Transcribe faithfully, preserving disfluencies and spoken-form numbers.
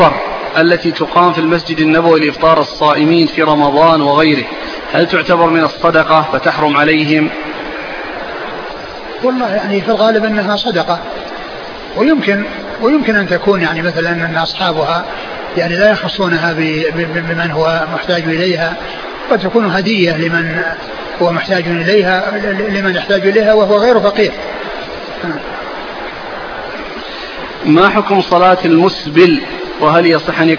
التي تقام في المسجد النبوي لإفطار الصائمين في رمضان وغيره هل تعتبر من الصدقة فتحرم عليهم؟ والله يعني في الغالب أنها صدقة، ويمكن ويمكن أن تكون يعني مثلا أن أصحابها يعني لا يخصونها بمن هو محتاج إليها، قد تكون هدية لمن هو محتاج إليها لمن يحتاج إليها وهو غير فقير. ما حكم صلاة المسبل وهل يصح أن